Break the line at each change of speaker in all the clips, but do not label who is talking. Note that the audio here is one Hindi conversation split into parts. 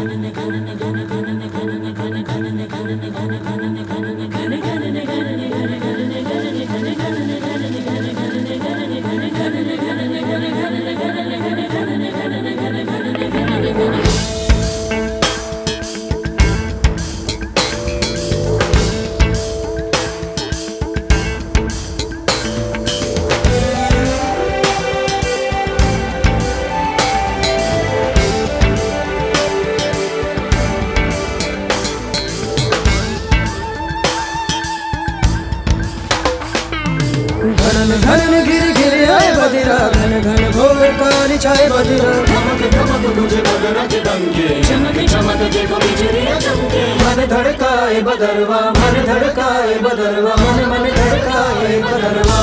घन घन घिर घिर आए बदिरा, घन घन घोर काली छाए बदिरा।
धमक धमक मुझे बदरा के डंके, चमक चमक देखो बिजलियां चमके।
मन धड़काए बदरवा, मन धड़काए बदरवा, मन मन धड़काए बदरवा।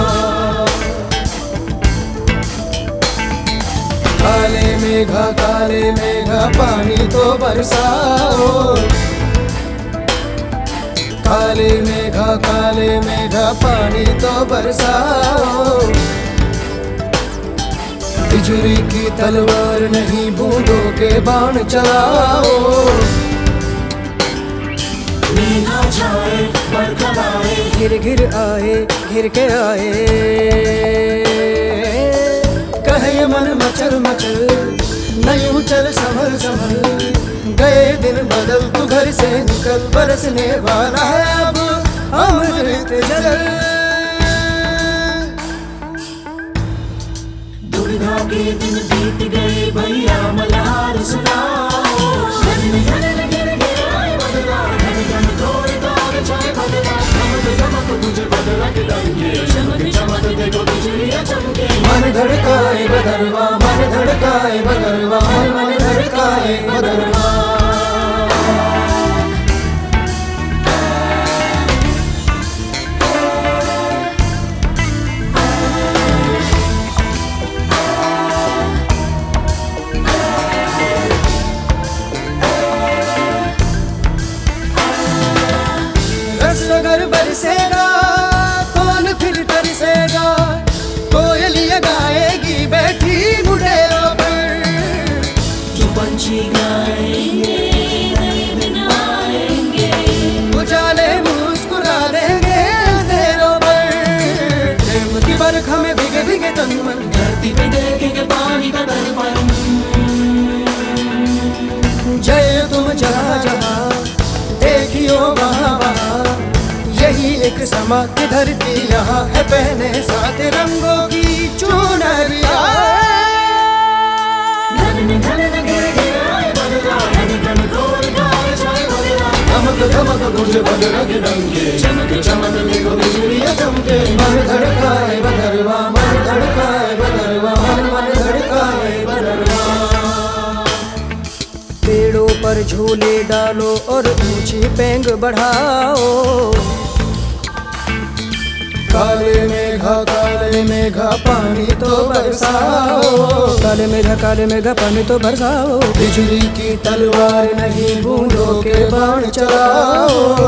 काले मेघा पानी तो बरसाओ। काले मेघा पानी तो बरसाओ। बिजुली की तलवार नहीं बूंदों के बाण चलाओ।
मेघा छाए बरखा आए,
घिर घिर आए घिर के आए। कहे मन मचल मचल नहीं उचल संभल संभल। गए दिन बदल तू घर से निकल, बरसने वाला है अब अमृत जल।
दुविधा के दिन बीत गए भैया मल्हार सुनाओ। घन घन घिर घिर आए बदरा, घन घन घोर काल छाए बदरा। धमक धमक मुझे बदरा के डंके, चमक चमक देखो बिजलियां चमके।
मन धड़काए बदरवा, मन धड़काए बदरवा, मन मन धड़काए बदरवा। अगर बरसेगा कौन फिर तरसेगा। कोयलियां गाएगी बैठी मुंडेरों पर।
जो पंछी गाएंगे नए दिन आएंगे।
उजाले मुस्कुरा देंगे अंधेरों पर। प्रेम की बरखा में भीगे भीगे तन मन,
धरती पे देखेंगे पानी का दर्पण।
जय तुम जहाँ जहाँ देखियो वहाँ वहाँ। यही एक समा की धरती यहाँ है, पहने सात रंगों की चुनरिया।
घन घन घिर घिर आए बदरा, घन घन घोर काल छाए बदरा।
धमक धमक मुझे बदरा के डंके,
चमक चमक देखो बिजलियां चमके।
मन धड़काए बदरवा, मन धड़काए बदरवा, मन मन धड़काए बदरवा। पेड़ों पर झूले डालो और ऊंची पेंग बढ़ाओ। काले मेघा पानी तो बरसाओ। काले मेघा पानी तो बरसाओ। बिजली की तलवार नहीं बूंदों के बाण चलाओ।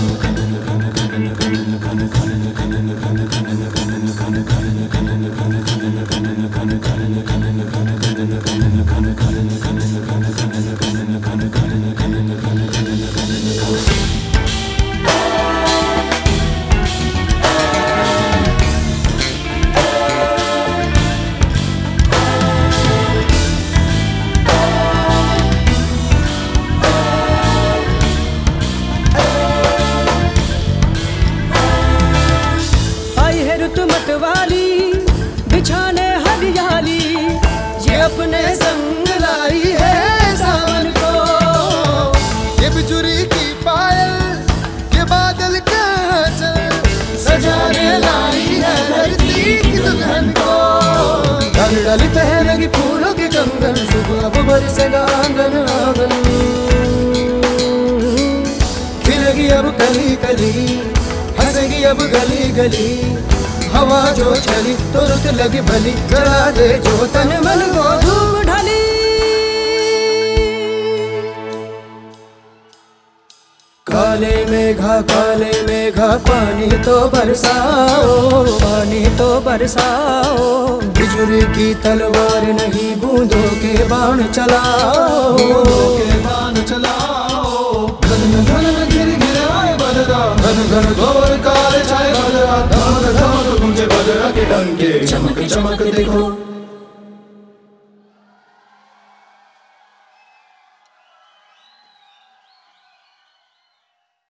मतवाली बिछाने हरियाली, ये अपने संग लाई है सावन को। ये बिजुरी की पायल, ये बादल का चल, सजाने लाई है धरती की दुल्हन को। डल डल पहनेगी फूलों की कंगन, सुबह अब बरसेगा आंगन आंगन। खिलेगी अब कली कली, हंसेगी अब गली गली। हवा जो चली तो रुत लगी भली, जला दे जो तन मन को धूप ढली। काले मेघा पानी तो बरसाओ। पानी तो बरसाओ। बिजुली की तलवार नहीं बूंदों के बाण चलाओ।
डंके चमक चमक देखो